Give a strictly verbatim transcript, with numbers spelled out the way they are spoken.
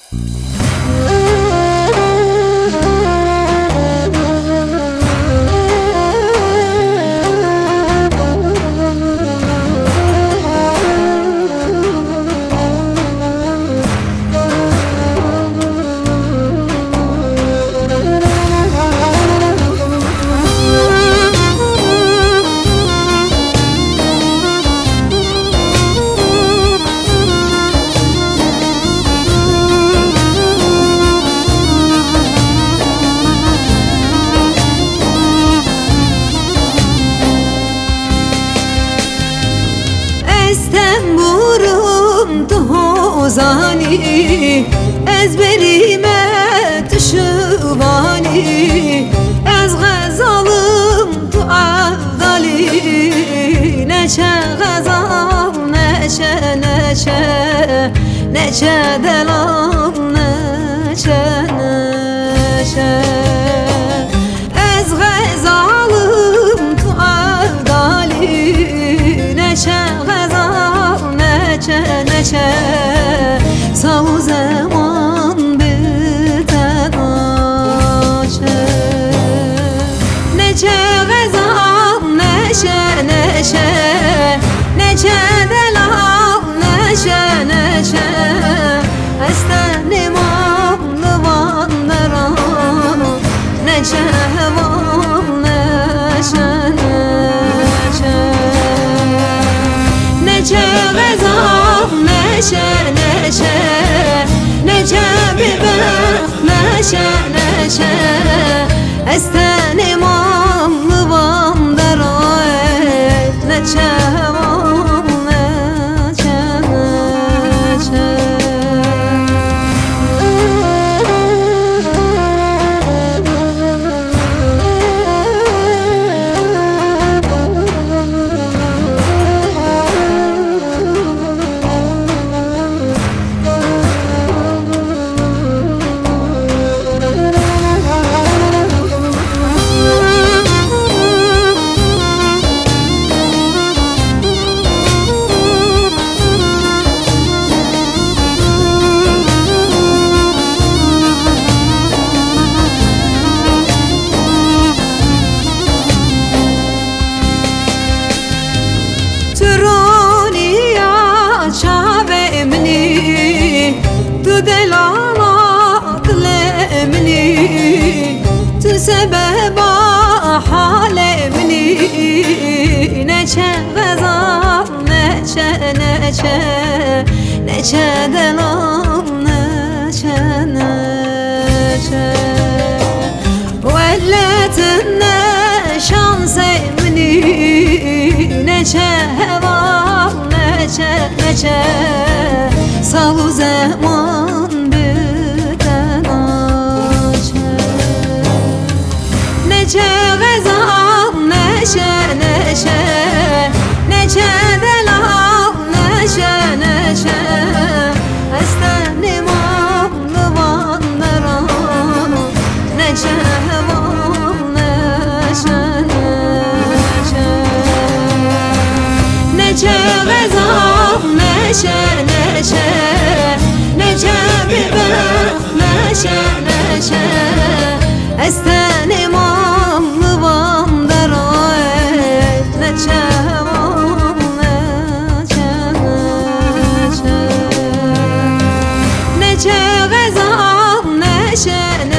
زانی از بریمه تشوانی از غزالم تو عقدالی نچه غزال نچه نچه نچه دلم نچه نچه از غزالم تو عقدالی نچه غزال نچه نچه سو زمان بتناچه نچه غزال نچه نچه نچه دلال نچه نچه استن امام نوان دران نچه هوان نچه نچه نچه غزال نچه نچه نچه ببر نچه نچه استن امام نوان دران نچه هوان نچه نچه سبب حال مني نچه غزال نچه نچه نچه دلم نچه نچه ولت شانس مني نچه هوا نچه نچه سو زمان نچه غزال نچه نچه نچه دلال نچه نچه استن امام نوان دران نچه هوان نچه نچه نچه غزال نچه نچه نچه ببر نچه نچه استن امام نوان دران نچه هوان نچه نچه نچه غزال نچه